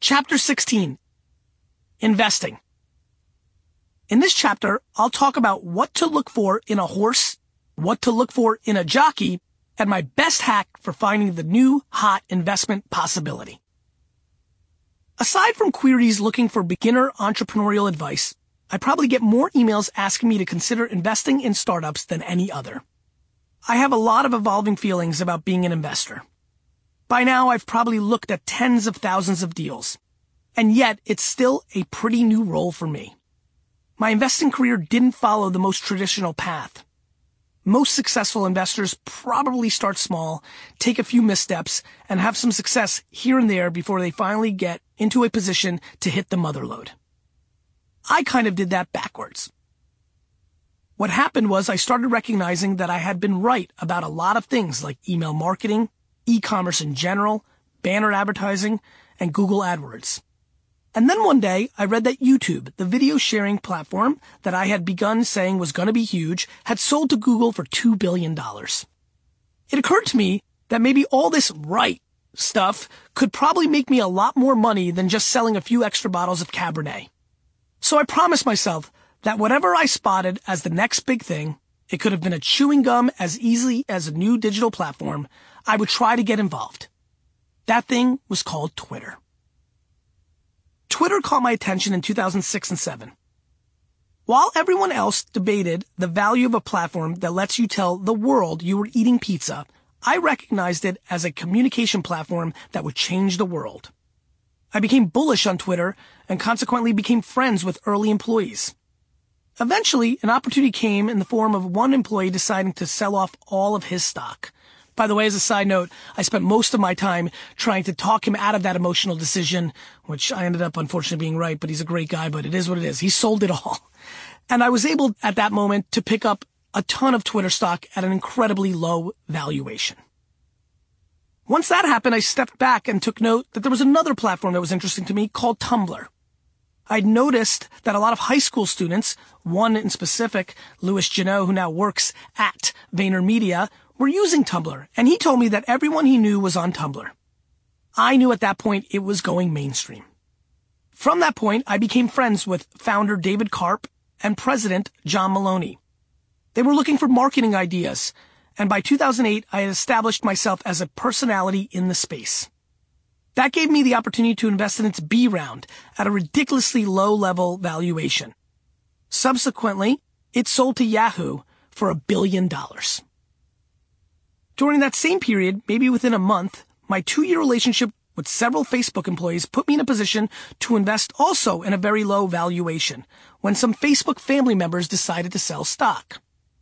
Chapter 16. Investing. In this chapter, I'll talk about what to look for in a horse, what to look for in a jockey, and my best hack for finding the new hot investment possibility. Aside from queries looking for beginner entrepreneurial advice, I probably get more emails asking me to consider investing in startups than any other. I have a lot of evolving feelings about being an investor. By now, I've probably looked at tens of thousands of deals, and yet it's still a pretty new role for me. My investing career didn't follow the most traditional path. Most successful investors probably start small, take a few missteps, and have some success here and there before they finally get into a position to hit the mother lode. I kind of did that backwards. What happened was I started recognizing that I had been right about a lot of things like email marketing, e-commerce in general, banner advertising, and Google AdWords. And then one day, I read that YouTube, the video sharing platform that I had begun saying was going to be huge, had sold to Google for $2 billion. It occurred to me that maybe all this right stuff could probably make me a lot more money than just selling a few extra bottles of Cabernet. So I promised myself that whatever I spotted as the next big thing, it could have been a chewing gum as easily as a new digital platform, I would try to get involved. That thing was called Twitter. Twitter caught my attention in 2006 and 2007. While everyone else debated the value of a platform that lets you tell the world you were eating pizza, I recognized it as a communication platform that would change the world. I became bullish on Twitter and consequently became friends with early employees. Eventually, an opportunity came in the form of one employee deciding to sell off all of his stock. By the way, as a side note, I spent most of my time trying to talk him out of that emotional decision, which I ended up unfortunately being right, but he's a great guy, but it is what it is. He sold it all. And I was able at that moment to pick up a ton of Twitter stock at an incredibly low valuation. Once that happened, I stepped back and took note that there was another platform that was interesting to me called Tumblr. I'd noticed that a lot of high school students, one in specific, Louis Janot, who now works at VaynerMedia, were using Tumblr, and he told me that everyone he knew was on Tumblr. I knew at that point it was going mainstream. From that point, I became friends with founder David Karp and president John Maloney. They were looking for marketing ideas, and by 2008, I had established myself as a personality in the space. That gave me the opportunity to invest in its B round at a ridiculously low-level valuation. Subsequently, it sold to Yahoo for $1 billion. During that same period, maybe within a month, my 2-year relationship with several Facebook employees put me in a position to invest also in a very low valuation when some Facebook family members decided to sell stock.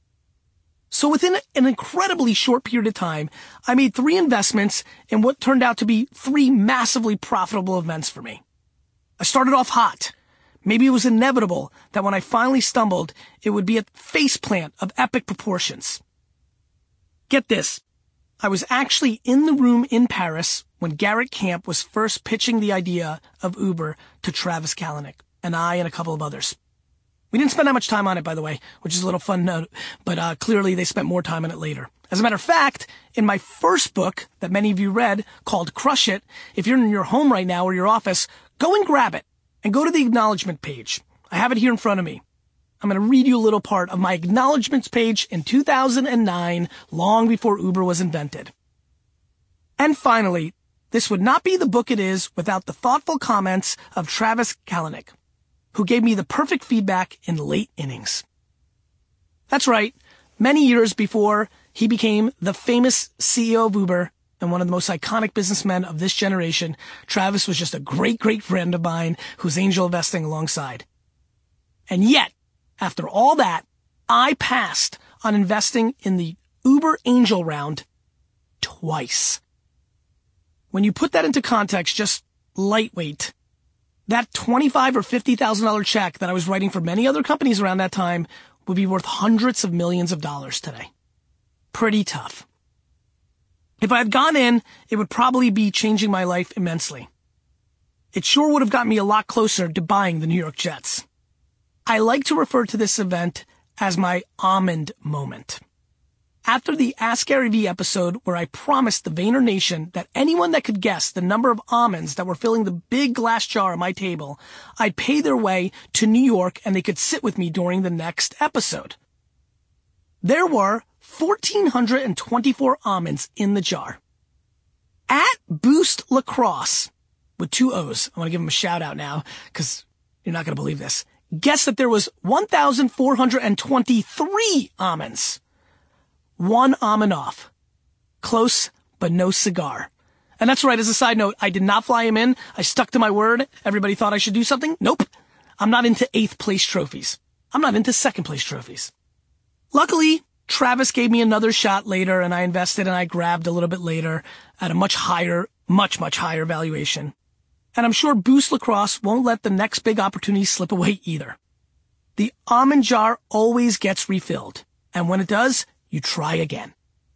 So within an incredibly short period of time, I made 3 investments in what turned out to be 3 massively profitable events for me. I started off hot. Maybe it was inevitable that when I finally stumbled, it would be a faceplant of epic proportions. Get this. I was actually in the room in Paris when Garrett Camp was first pitching the idea of Uber to Travis Kalanick, and I and a couple of others. We didn't spend that much time on it, by the way, which is a little fun note, but clearly they spent more time on it later. As a matter of fact, in my first book that many of you read called Crush It, if you're in your home right now or your office, go and grab it and go to the acknowledgement page. I have it here in front of me. I'm going to read you a little part of my acknowledgements page in 2009, long before Uber was invented. And finally, this would not be the book it is without the thoughtful comments of Travis Kalanick, who gave me the perfect feedback in late innings. That's right. Many years before he became the famous CEO of Uber and one of the most iconic businessmen of this generation, Travis was just a great, great friend of mine who's angel investing alongside. And yet, after all that, I passed on investing in the Uber Angel round twice. When you put that into context, just lightweight, that $25,000 or $50,000 check that I was writing for many other companies around that time would be worth hundreds of millions of dollars today. Pretty tough. If I had gone in, it would probably be changing my life immensely. It sure would have gotten me a lot closer to buying the New York Jets. I like to refer to this event as my almond moment. After the Ask Gary Vee episode where I promised the Vayner Nation that anyone that could guess the number of almonds that were filling the big glass jar on my table, I'd pay their way to New York and they could sit with me during the next episode. There were 1,424 almonds in the jar. At Boost Lacrosse, with 2 O's, I want to give him a shout out now because you're not going to believe this. Guess that there was 1,423 almonds. 1 almond off. Close, but no cigar. And that's right, as a side note, I did not fly him in. I stuck to my word. Everybody thought I should do something. Nope. I'm not into 8th place trophies. I'm not into 2nd place trophies. Luckily, Travis gave me another shot later and I invested and I grabbed a little bit later at a much higher valuation. And I'm sure Boost Lacrosse won't let the next big opportunity slip away either. The almond jar always gets refilled. And when it does, you try again.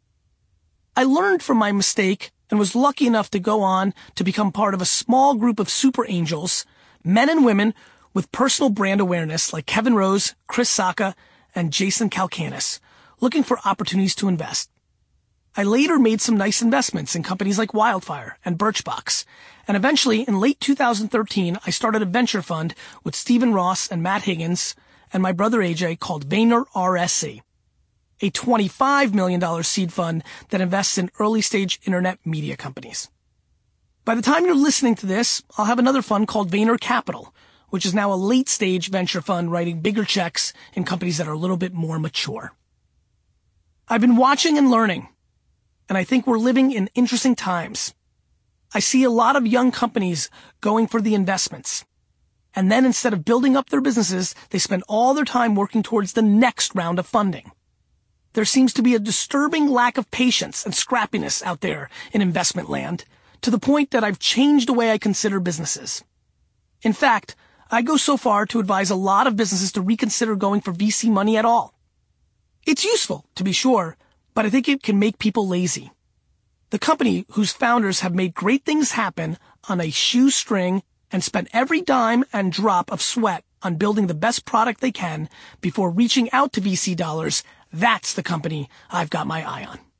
I learned from my mistake and was lucky enough to go on to become part of a small group of super angels, men and women with personal brand awareness like Kevin Rose, Chris Sacca, and Jason Calcanis, looking for opportunities to invest. I later made some nice investments in companies like Wildfire and Birchbox. And eventually, in late 2013, I started a venture fund with Stephen Ross and Matt Higgins and my brother AJ called Vayner RSC, a $25 million seed fund that invests in early-stage internet media companies. By the time you're listening to this, I'll have another fund called Vayner Capital, which is now a late-stage venture fund writing bigger checks in companies that are a little bit more mature. I've been watching and learning, and I think we're living in interesting times. I see a lot of young companies going for the investments. And then instead of building up their businesses, they spend all their time working towards the next round of funding. There seems to be a disturbing lack of patience and scrappiness out there in investment land, to the point that I've changed the way I consider businesses. In fact, I go so far to advise a lot of businesses to reconsider going for VC money at all. It's useful, to be sure, but I think it can make people lazy. The company whose founders have made great things happen on a shoestring and spent every dime and drop of sweat on building the best product they can before reaching out to VC dollars, that's the company I've got my eye on.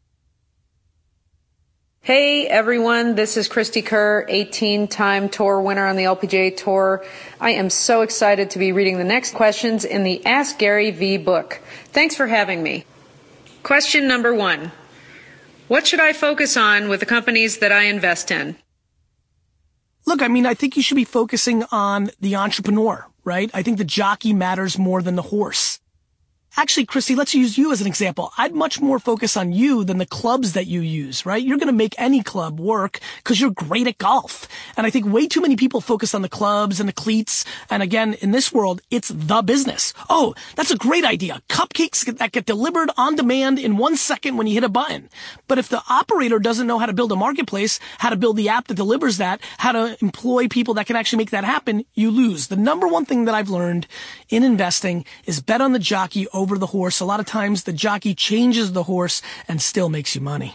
Hey everyone, this is Christy Kerr, 18-time tour winner on the LPGA Tour. I am so excited to be reading the next questions in the Ask Gary Vee book. Thanks for having me. Question number 1. What should I focus on with the companies that I invest in? Look, I think you should be focusing on the entrepreneur, right? I think the jockey matters more than the horse. Actually, Christy, let's use you as an example. I'd much more focus on you than the clubs that you use, right? You're going to make any club work because you're great at golf. And I think way too many people focus on the clubs and the cleats. And again, in this world, it's the business. Oh, that's a great idea. Cupcakes that get delivered on demand in 1 second when you hit a button. But if the operator doesn't know how to build a marketplace, how to build the app that delivers that, how to employ people that can actually make that happen, you lose. The number one thing that I've learned in investing is bet on the jockey over the horse. A lot of times the jockey changes the horse and still makes you money.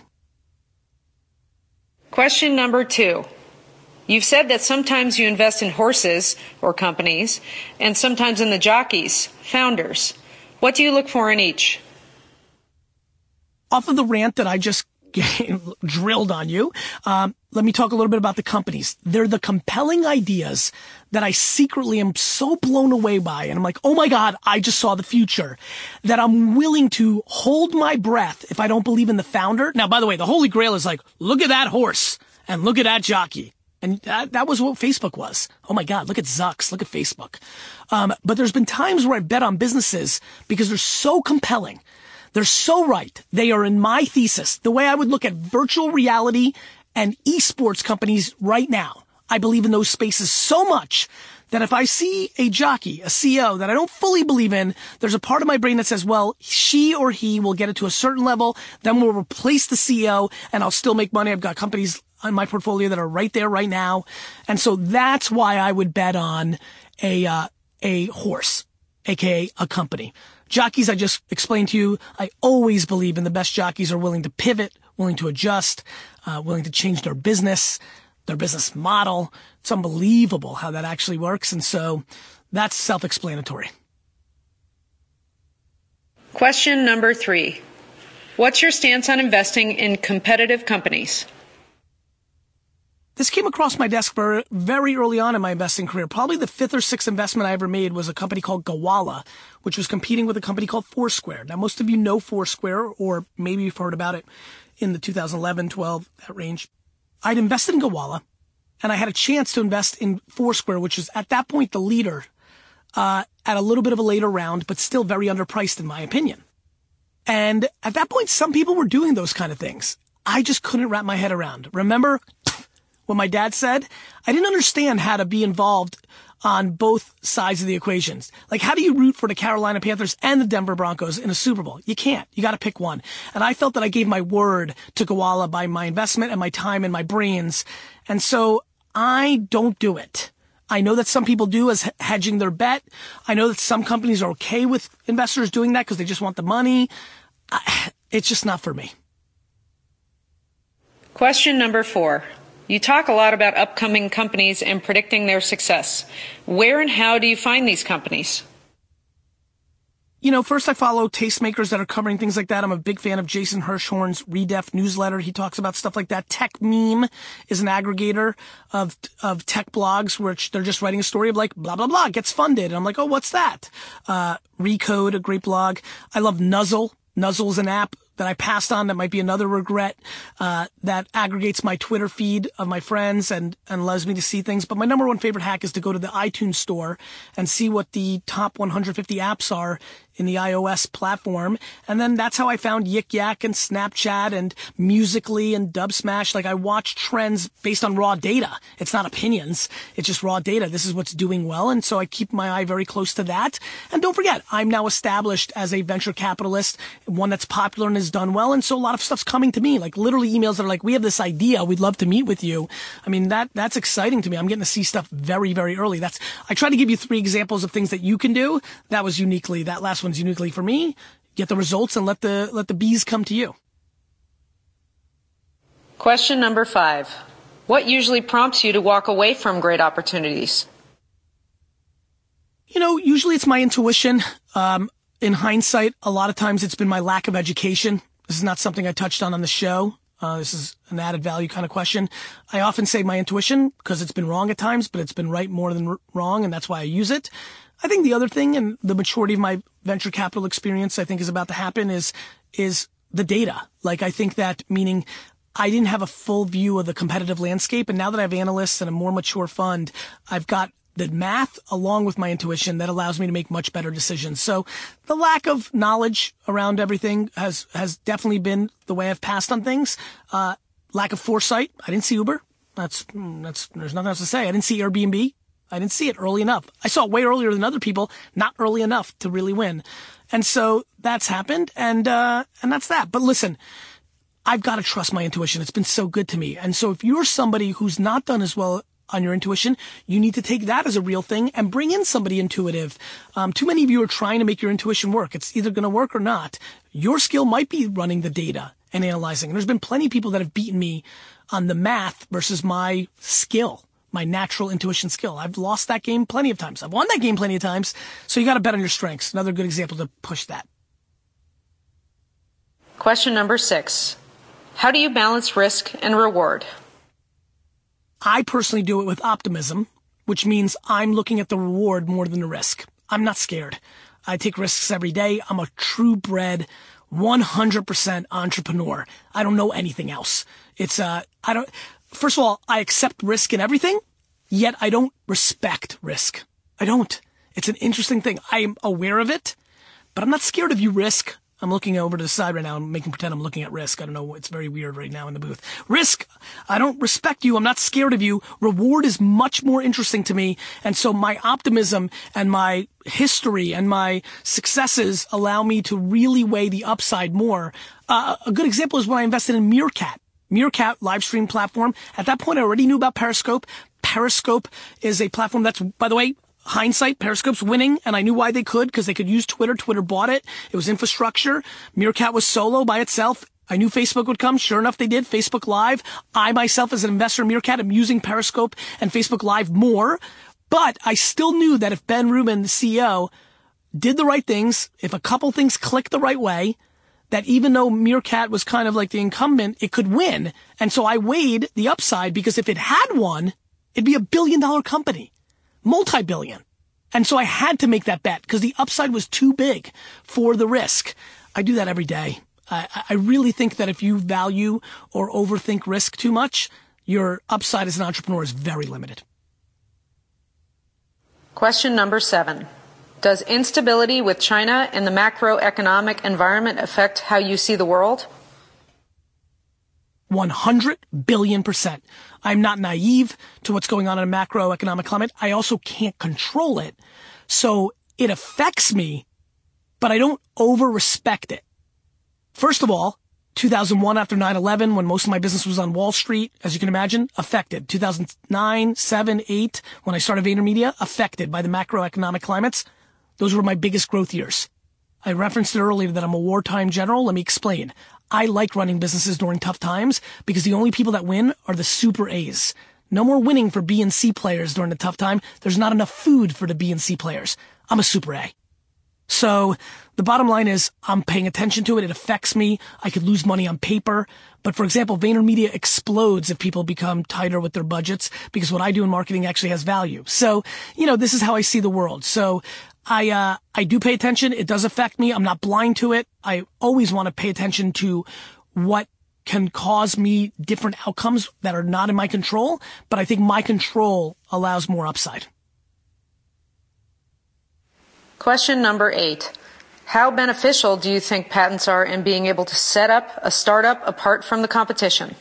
Question number 2. You've said that sometimes you invest in horses or companies and sometimes in the jockeys, founders. What do you look for in each? Off of the rant that I just drilled on you, let me talk a little bit about the companies. They're the compelling ideas that I secretly am so blown away by. And I'm like, oh my God, I just saw the future, that I'm willing to hold my breath if I don't believe in the founder. Now, by the way, the Holy Grail is like, look at that horse and look at that jockey. And that was what Facebook was. Oh my God, look at Zucks, look at Facebook. But there's been times where I bet on businesses because they're so compelling. They're so right. They are in my thesis. The way I would look at virtual reality and esports companies right now. I believe in those spaces so much that if I see a jockey, a CEO that I don't fully believe in, there's a part of my brain that says, well, she or he will get it to a certain level, then we'll replace the CEO and I'll still make money. I've got companies in my portfolio that are right there right now. And so that's why I would bet on a horse, aka a company. Jockeys, I just explained to you, I always believe in the best jockeys are willing to pivot, willing to adjust, willing to change their business model. It's unbelievable how that actually works. And so that's self-explanatory. Question number 3. What's your stance on investing in competitive companies? This came across my desk very early on in my investing career. Probably the fifth or sixth investment I ever made was a company called Gowalla, which was competing with a company called Foursquare. Now, most of you know Foursquare, or maybe you've heard about it in the 2011, 12, that range. I'd invested in Gowalla, and I had a chance to invest in Foursquare, which was at that point the leader, at a little bit of a later round, but still very underpriced in my opinion. And at that point, some people were doing those kind of things. I just couldn't wrap my head around. Remember what my dad said? I didn't understand how to be involved on both sides of the equations. Like, how do you root for the Carolina Panthers and the Denver Broncos in a Super Bowl? You can't. You got to pick one. And I felt that I gave my word to Gowalla by my investment and my time and my brains. And so I don't do it. I know that some people do as hedging their bet. I know that some companies are okay with investors doing that because they just want the money. It's just not for me. Question number 4. You talk a lot about upcoming companies and predicting their success. Where and how do you find these companies? You know, first I follow tastemakers that are covering things like that. I'm a big fan of Jason Hirschhorn's Redef newsletter. He talks about stuff like that. TechMeme is an aggregator of tech blogs, which they're just writing a story of like, blah, blah, blah, gets funded. And I'm like, oh, what's that? Recode, a great blog. I love Nuzzle. Nuzzle's an app that I passed on that might be another regret, that aggregates my Twitter feed of my friends and allows me to see things. But my number one favorite hack is to go to the iTunes store and see what the top 150 apps are in the iOS platform. And then that's how I found Yik Yak and Snapchat and Musical.ly and Dubsmash. Like, I watch trends based on raw data. It's not opinions. It's just raw data. This is what's doing well. And so I keep my eye very close to that. And don't forget, I'm now established as a venture capitalist, one that's popular and has done well. And so a lot of stuff's coming to me, like literally emails that are like, we have this idea. We'd love to meet with you. I mean, that's exciting to me. I'm getting to see stuff very, very early. I try to give you 3 examples of things that you can do. That last one's uniquely for me. Get the results and let the bees come to you. Question number 5. What usually prompts you to walk away from great opportunities? You know, usually it's my intuition. In hindsight, a lot of times it's been my lack of education. This is not something I touched on the show. This is an added value kind of question. I often say my intuition because it's been wrong at times, but it's been right more than wrong, and that's why I use it. I think the other thing, and the maturity of my venture capital experience, I think is about to happen, is the data. Like, I think that, meaning I didn't have a full view of the competitive landscape, and now that I have analysts and a more mature fund, I've got the math along with my intuition that allows me to make much better decisions. So the lack of knowledge around everything has definitely been the way I've passed on things. Lack of foresight. I didn't see Uber. There's nothing else to say. I didn't see Airbnb. I didn't see it early enough. I saw it way earlier than other people, not early enough to really win. And so that's happened, and that's that. But listen, I've got to trust my intuition. It's been so good to me. And so if you're somebody who's not done as well on your intuition, you need to take that as a real thing and bring in somebody intuitive. Too many of you are trying to make your intuition work. It's either going to work or not. Your skill might be running the data and analyzing. And there's been plenty of people that have beaten me on the math versus my skill, my natural intuition skill. I've lost that game plenty of times. I've won that game plenty of times. So you got to bet on your strengths. Another good example to push that. Question number 6. How do you balance risk and reward? I personally do it with optimism, which means I'm looking at the reward more than the risk. I'm not scared. I take risks every day. I'm a true bred 100% entrepreneur. I don't know anything else. First of all, I accept risk in everything, yet I don't respect risk. I don't. It's an interesting thing. I am aware of it, but I'm not scared of you, risk. I'm looking over to the side right now and making pretend I'm looking at risk. I don't know. It's very weird right now in the booth. Risk. I don't respect you. I'm not scared of you. Reward is much more interesting to me. And so my optimism and my history and my successes allow me to really weigh the upside more. A good example is when I invested in Meerkat. Meerkat live stream platform. At that point, I already knew about Periscope. Periscope is a platform that's, by the way, hindsight, Periscope's winning, and I knew why they could, because they could use Twitter. Twitter bought it. It was infrastructure. Meerkat was solo by itself. I knew Facebook would come. Sure enough, they did. Facebook Live. I myself, as an investor in Meerkat, am using Periscope and Facebook Live more. But I still knew that if Ben Rubin, the CEO, did the right things, if a couple things clicked the right way, that even though Meerkat was kind of like the incumbent, it could win. And so I weighed the upside because if it had won, it'd be $1 billion company, multi-billion. And so I had to make that bet because the upside was too big for the risk. I do that every day. I really think that if you value or overthink risk too much, your upside as an entrepreneur is very limited. Question number 7. Does instability with China and the macroeconomic environment affect how you see the world? 100 billion%. I'm not naive to what's going on in a macroeconomic climate. I also can't control it. So it affects me, but I don't over-respect it. First of all, 2001 after 9/11, when most of my business was on Wall Street, as you can imagine, affected. 2009, 7, 8, when I started VaynerMedia, affected by the macroeconomic climates. Those were my biggest growth years. I referenced it earlier that I'm a wartime general. Let me explain. I like running businesses during tough times because the only people that win are the super A's. No more winning for B and C players during the tough time. There's not enough food for the B and C players. I'm a super A. So the bottom line is I'm paying attention to it. It affects me. I could lose money on paper. But for example, VaynerMedia explodes if people become tighter with their budgets because what I do in marketing actually has value. So, this is how I see the world. So I do pay attention. It does affect me. I'm not blind to it. I always want to pay attention to what can cause me different outcomes that are not in my control. But I think my control allows more upside. Question number 8. How beneficial do you think patents are in being able to set up a startup apart from the competition?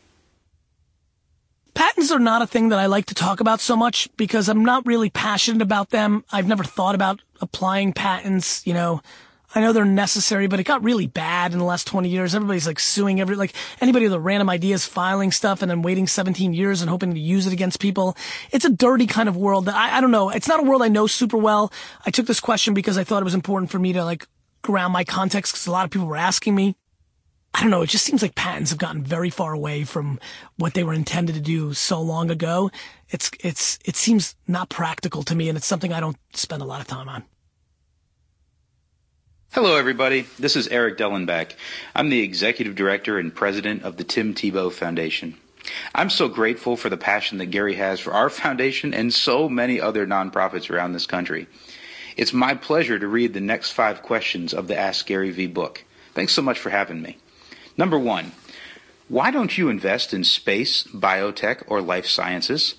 Patents are not a thing that I like to talk about so much because I'm not really passionate about them. I've never thought about applying patents. I know they're necessary, but it got really bad in the last 20 years. Everybody's suing anybody with a random idea is filing stuff and then waiting 17 years and hoping to use it against people. It's a dirty kind of world that I don't know. It's not a world I know super well. I took this question because I thought it was important for me to ground my context because a lot of people were asking me. I don't know. It just seems like patents have gotten very far away from what they were intended to do so long ago. It seems not practical to me, and it's something I don't spend a lot of time on. Hello, everybody. This is Eric Dellenbach. I'm the Executive Director and President of the Tim Tebow Foundation. I'm so grateful for the passion that Gary has for our foundation and so many other nonprofits around this country. It's my pleasure to read the next 5 questions of the Ask Gary V book. Thanks so much for having me. Number 1, why don't you invest in space, biotech, or life sciences?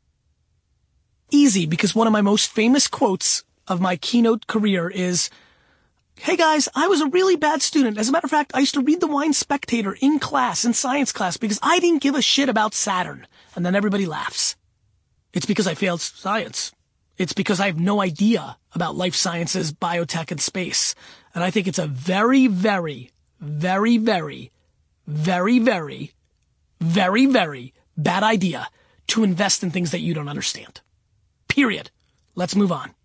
Easy, because one of my most famous quotes of my keynote career is, "Hey guys, I was a really bad student. As a matter of fact, I used to read the Wine Spectator in science class, because I didn't give a shit about Saturn." And then everybody laughs. It's because I failed science. It's because I have no idea about life sciences, biotech, and space. And I think it's a very, very, very, very, very, very, very, very bad idea to invest in things that you don't understand. Period. Let's move on.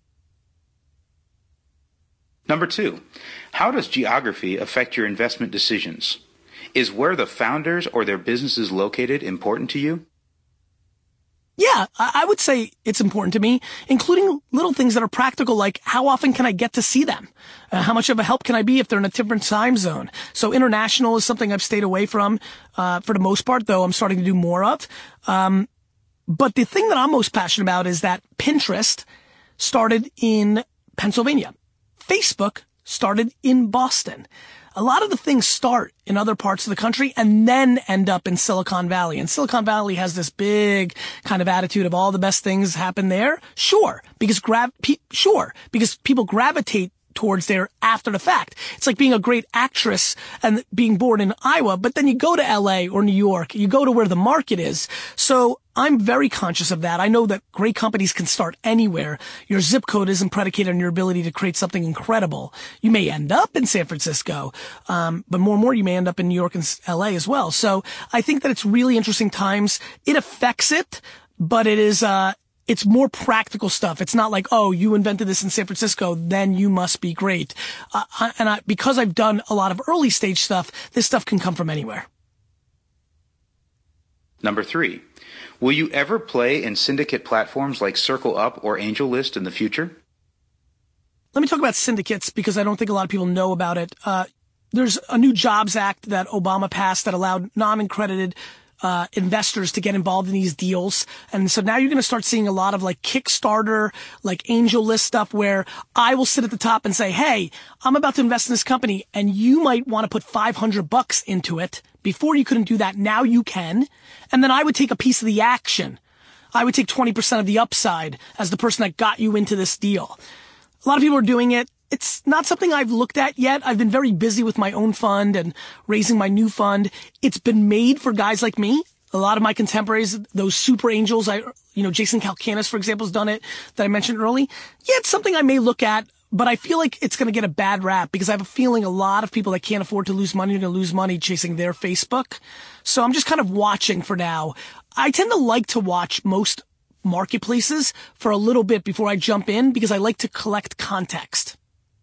Number 2, how does geography affect your investment decisions? Is where the founders or their business is located important to you? Yeah, I would say it's important to me, including little things that are practical, like how often can I get to see them? How much of a help can I be if they're in a different time zone? So international is something I've stayed away from for the most part, though I'm starting to do more of. But the thing that I'm most passionate about is that Pinterest started in Pennsylvania. Facebook started in Boston. A lot of the things start in other parts of the country and then end up in Silicon Valley. And Silicon Valley has this big kind of attitude of all the best things happen there. Sure, because people gravitate towards there after the fact. It's like being a great actress and being born in Iowa, but then you go to LA or New York, you go to where the market is. So I'm very conscious of that. I know that great companies can start anywhere. Your zip code isn't predicated on your ability to create something incredible. You may end up in San Francisco, but more and more you may end up in New York and LA as well. So I think that it's really interesting times. It affects it, but it's more practical stuff. It's not like, oh, you invented this in San Francisco, then you must be great. Because I've done a lot of early stage stuff, this stuff can come from anywhere. Number 3, will you ever play in syndicate platforms like Circle Up or AngelList in the future? Let me talk about syndicates because I don't think a lot of people know about it. there's a new Jobs Act that Obama passed that allowed non-accredited investors to get involved in these deals. And so now you're going to start seeing a lot of like Kickstarter, like angel list stuff where I will sit at the top and say, hey, I'm about to invest in this company and you might want to put $500 into it. Before you couldn't do that. Now you can. And then I would take a piece of the action. I would take 20% of the upside as the person that got you into this deal. A lot of people are doing it. It's not something I've looked at yet. I've been very busy with my own fund and raising my new fund. It's been made for guys like me. A lot of my contemporaries, those super angels, Jason Calacanis, for example, has done it that I mentioned early. Yeah, it's something I may look at, but I feel like it's going to get a bad rap because I have a feeling a lot of people that can't afford to lose money are going to lose money chasing their Facebook. So I'm just kind of watching for now. I tend to like to watch most marketplaces for a little bit before I jump in because I like to collect context.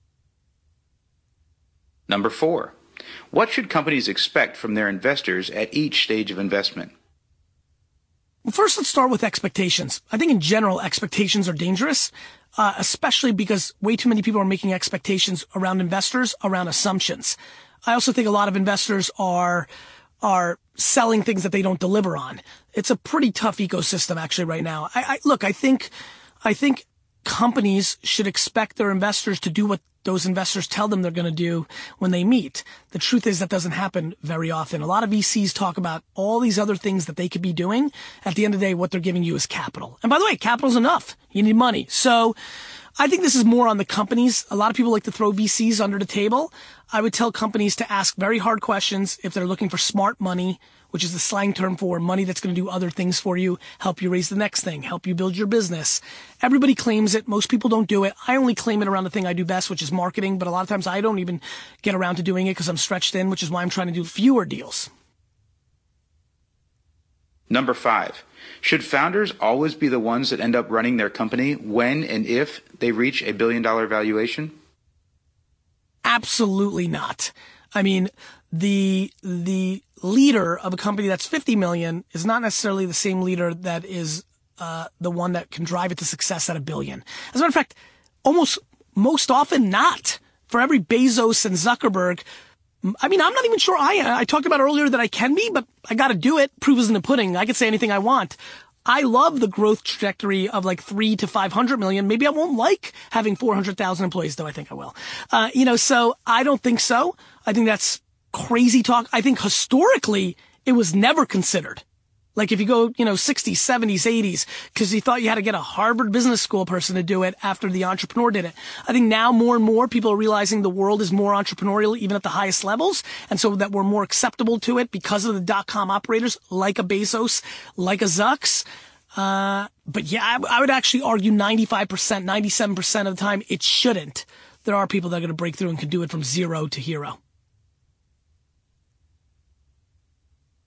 Number 4, what should companies expect from their investors at each stage of investment? Well, first, let's start with expectations. I think in general, expectations are dangerous, especially because way too many people are making expectations around investors, around assumptions. I also think a lot of investors are selling things that they don't deliver on. It's a pretty tough ecosystem actually right now. I think companies should expect their investors to do what those investors tell them they're going to do when they meet. The truth is that doesn't happen very often. A lot of VCs talk about all these other things that they could be doing. At the end of the day, what they're giving you is capital. And by the way, capital's enough. You need money. So I think this is more on the companies. A lot of people like to throw VCs under the table. I would tell companies to ask very hard questions if they're looking for smart money, which is the slang term for money that's going to do other things for you, help you raise the next thing, help you build your business. Everybody claims it. Most people don't do it. I only claim it around the thing I do best, which is marketing. But a lot of times I don't even get around to doing it because I'm stretched thin, which is why I'm trying to do fewer deals. Number 5, should founders always be the ones that end up running their company when and if they reach $1 billion valuation? Absolutely not. I mean, the leader of a company that's 50 million is not necessarily the same leader that is the one that can drive it to success at $1 billion. As a matter of fact, most often not. For every Bezos and Zuckerberg, I mean, I'm not even sure I talked about earlier that I can be, but I got to do it. Proof is in the pudding. I can say anything I want. I love the growth trajectory of like 3 to 500 million. Maybe I won't like having 400,000 employees, though I think I will. So I don't think so. I think that's crazy talk. I think historically it was never considered. Like if you go, 60s, 70s, 80s, because you thought you had to get a Harvard Business School person to do it after the entrepreneur did it. I think now more and more people are realizing the world is more entrepreneurial, even at the highest levels. And so that we're more acceptable to it because of the dot-com operators like a Bezos, like a Zucks. But yeah, I would actually argue 95%, 97% of the time it shouldn't. There are people that are going to break through and can do it from zero to hero.